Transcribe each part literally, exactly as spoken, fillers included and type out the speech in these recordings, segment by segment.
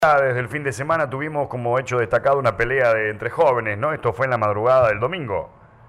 Desde el fin de semana tuvimos como hecho destacado una pelea de, entre jóvenes, ¿no? Esto fue en la madrugada del domingo.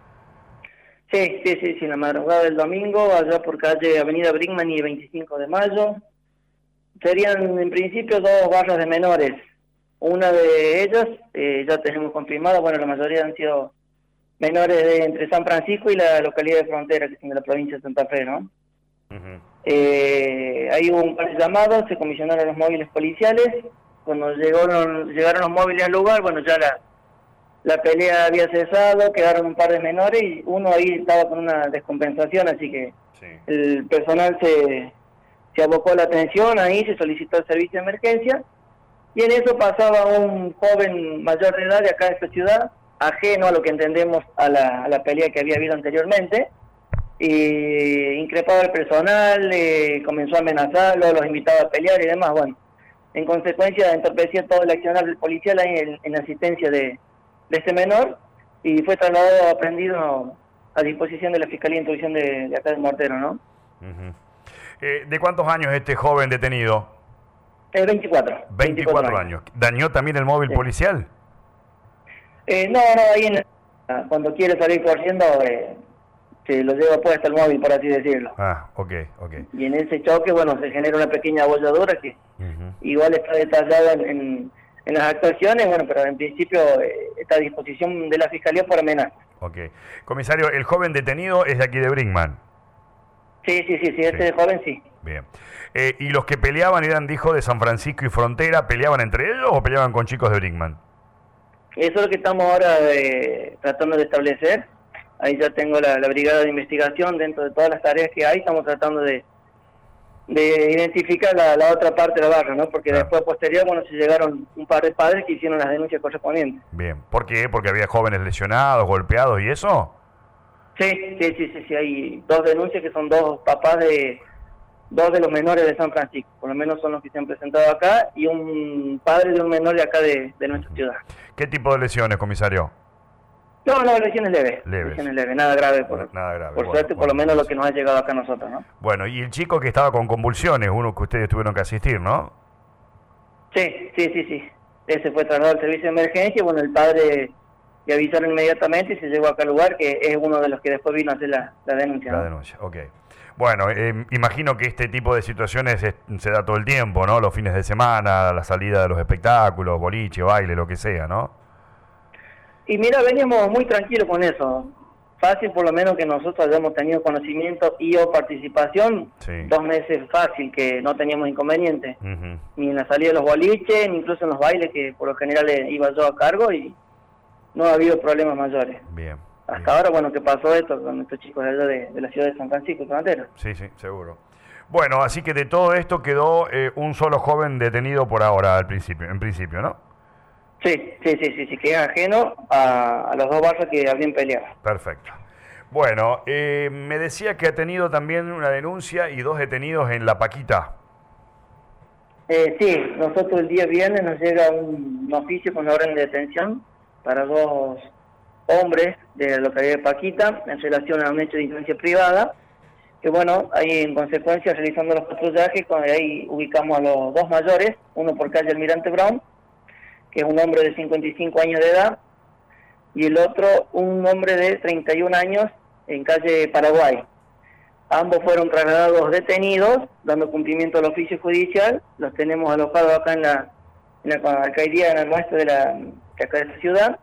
Sí, sí, sí, sí, la madrugada del domingo, allá por calle Avenida Brinkman y veinticinco de mayo. Serían en principio dos barras de menores. Una de ellas eh, ya tenemos confirmada, bueno, la mayoría han sido menores de entre San Francisco y la localidad de Frontera, que es en la provincia de Santa Fe, ¿no? Uh-huh. Eh, ahí hubo un par de llamados, se comisionaron los móviles policiales. Cuando llegaron, llegaron los móviles al lugar, bueno, ya la, la pelea había cesado, quedaron un par de menores y uno ahí estaba con una descompensación, así que Sí. el personal se, se abocó a la atención, ahí se solicitó el servicio de emergencia y en eso pasaba un joven mayor de edad de acá de esta ciudad, ajeno a lo que entendemos a la, a la pelea que había habido anteriormente, y increpaba al personal, eh, comenzó a amenazarlo, los invitaba a pelear y demás. Bueno, en consecuencia entorpecía todo el accionar del policial ahí en, en asistencia de, de este menor y fue trasladado aprendido a disposición de la Fiscalía de Instrucción de, de acá del Mortero, ¿no? Uh-huh. eh, ¿De cuántos años este joven detenido? Eh, veinticuatro. veinticuatro años. ¿Dañó también el móvil Sí. policial? Eh, no, no, ahí en, cuando quiere salir corriendo eh, se lo lleva puesto el móvil, por así decirlo. Ah, ok, ok. Y en ese choque, bueno, se genera una pequeña abolladura que Uh-huh. igual está detallada en, en, en las actuaciones, bueno, pero en principio eh, está a disposición de la Fiscalía por amenaza. Ok. Comisario, el joven detenido es de aquí de Brinkman. Sí, sí, sí, sí, este Sí. joven sí. Bien. Eh, ¿Y los que peleaban eran, dijo, de San Francisco y Frontera? ¿Peleaban entre ellos o peleaban con chicos de Brinkman? Eso es lo que estamos ahora eh, tratando de establecer. Ahí ya tengo la, la brigada de investigación dentro de todas las tareas que hay. Estamos tratando de, de identificar la, la otra parte de la barra, ¿no? Porque Claro. después, posterior, bueno, se llegaron un par de padres que hicieron las denuncias correspondientes. Bien. ¿Por qué? ¿Porque había jóvenes lesionados, golpeados y eso? Sí, sí, sí, sí, sí, hay dos denuncias que son dos papás de dos de los menores de San Francisco, por lo menos son los que se han presentado acá, y un padre de un menor de acá de, de nuestra ciudad. ¿Qué tipo de lesiones, comisario? No, no, lesiones leves, Leves. lesiones leves, nada grave, por, Nada grave. por Bueno, suerte, por bueno, lo menos pues. lo que nos ha llegado acá a nosotros, ¿no? Bueno, y el chico que estaba con convulsiones, uno que ustedes tuvieron que asistir, ¿no? Sí, sí, sí, sí, ese fue trasladado al servicio de emergencia, bueno, el padre le avisaron inmediatamente y se llegó acá al lugar, que es uno de los que después vino a hacer la, la denuncia, La ¿no? denuncia, ok. Bueno, eh, imagino que este tipo de situaciones es- se da todo el tiempo, ¿no? Los fines de semana, la salida de los espectáculos, boliche, baile, lo que sea, ¿no? Y mira, veníamos muy tranquilos con eso. Fácil por lo menos que nosotros hayamos tenido conocimiento y o participación, Sí. dos meses fácil, que no teníamos inconveniente. Ujú. Ni en la salida de los boliches, ni incluso en los bailes, que por lo general eh, iba yo a cargo y no ha habido problemas mayores. Bien. Hasta bien. ahora, bueno, que pasó esto con estos chicos de allá de, de la ciudad de San Francisco, Frontera. Sí, sí, seguro. Bueno, así que de todo esto quedó eh, un solo joven detenido por ahora, al principio, en principio, ¿no? Sí, sí, sí, sí, sí, que es ajeno a, a las dos barras que habían peleado. Perfecto. Bueno, eh, me decía que ha tenido también una denuncia y dos detenidos en La Paquita. Eh, sí, nosotros el día viernes nos llega un, un oficio con orden de detención para dos hombres de la localidad de Paquita en relación a un hecho de influencia privada, que bueno, ahí en consecuencia realizando los patrullajes, con- ahí ubicamos a los dos mayores, uno por calle Almirante Brown, que es un hombre de cincuenta y cinco años de edad, y el otro un hombre de treinta y un años en calle Paraguay. Ambos fueron trasladados detenidos, dando cumplimiento al oficio judicial. Los tenemos alojados acá en la, en la alcaldía, en el resto de la de acá de esta ciudad.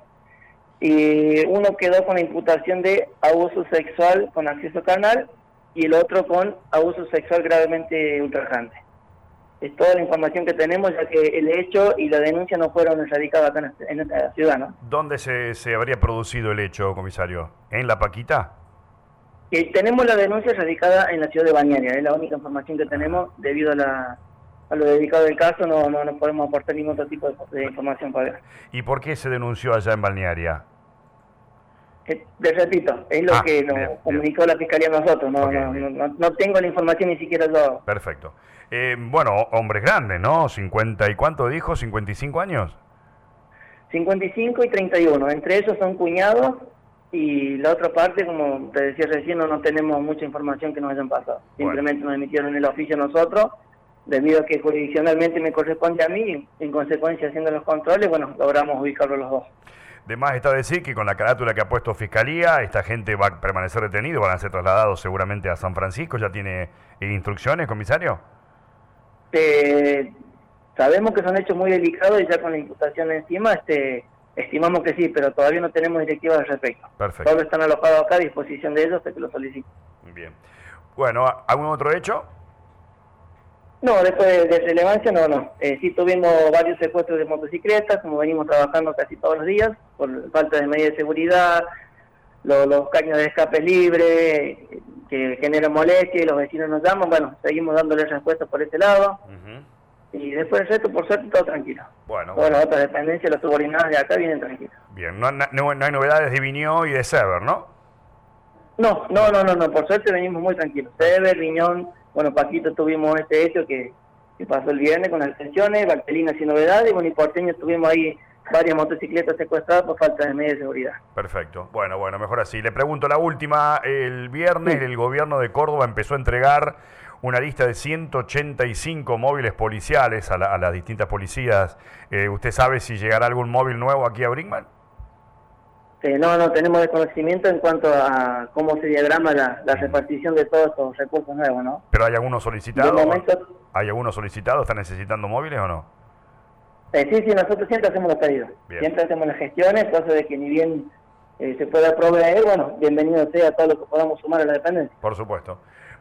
Y uno quedó con la imputación de abuso sexual con acceso carnal y el otro con abuso sexual gravemente ultrajante. Es toda la información que tenemos, ya que el hecho y la denuncia no fueron erradicados acá en esta, en esta ciudad, ¿no? ¿Dónde se, se habría producido el hecho, comisario? ¿En La Paquita? Eh, tenemos la denuncia radicada en la ciudad de Balnearia, es la única información que tenemos. Debido a, la, a lo dedicado del caso, no, no, no podemos aportar ningún otro tipo de, de información para ¿Y por qué se denunció allá en Balnearia? eh, Les repito, es lo Ah, que nos bien, comunicó la Fiscalía a nosotros, no, Ok, no, bien. no, no, no tengo la información ni siquiera yo. Perfecto. Eh, bueno, hombres grandes, ¿no? ¿cincuenta y cuánto dijo? ¿cincuenta y cinco años? cincuenta y cinco y treinta y uno, entre ellos son cuñados y la otra parte, como te decía recién, no, no tenemos mucha información que nos hayan pasado. Bueno. Simplemente nos emitieron el oficio a nosotros debido a que jurisdiccionalmente me corresponde a mí, en consecuencia haciendo los controles, bueno, logramos ubicarlos los dos. De más está decir que con la carátula que ha puesto Fiscalía, esta gente va a permanecer detenido, van a ser trasladados seguramente a San Francisco. ¿Ya tiene instrucciones, comisario? Eh, sabemos que son hechos muy delicados y ya con la imputación encima, este, estimamos que sí, pero todavía no tenemos directivas al respecto. Perfecto. Todos están alojados acá a disposición de ellos hasta que lo soliciten. Bien. Bueno, ¿algún otro hecho? No, después de, de relevancia, no, no. Eh, sí tuvimos varios secuestros de motocicletas, como venimos trabajando casi todos los días, por falta de medidas de seguridad, lo, los caños de escape libre, que generan molestia y los vecinos nos llaman, bueno, seguimos dándole respuesta por ese lado. Uh-huh. Y después del resto, por suerte, todo tranquilo. Bueno, Todas bueno. las otras dependencias, las subordinadas de acá vienen tranquilas. Bien, no, no, no hay novedades de Viñó y de Sever, ¿no? No, no, no, no, no, por suerte venimos muy tranquilos. Sever, Viñón, bueno, Paquito tuvimos este hecho que, que pasó el viernes con las detenciones, Bartelina sin novedades, y bueno, y Porteño tuvimos ahí varias motocicletas secuestradas por falta de medidas de seguridad. Perfecto. Bueno, bueno, mejor así. Le pregunto la última. El viernes sí. El gobierno de Córdoba empezó a entregar una lista de ciento ochenta y cinco móviles policiales a, la, a las distintas policías. Eh, ¿Usted sabe si llegará algún móvil nuevo aquí a Brinkman? Eh, no, no tenemos desconocimiento en cuanto a cómo se diagrama la, la repartición de todos estos recursos nuevos, ¿no? ¿Pero hay algunos solicitados? De momento, ¿Hay algunos solicitados? ¿Están necesitando móviles o no? Eh, sí, sí, nosotros siempre hacemos los pedidos. Bien. Siempre hacemos las gestiones, cosa de que ni bien eh, se pueda proveer, bueno, bienvenido sea todo lo que podamos sumar a la dependencia. Por supuesto.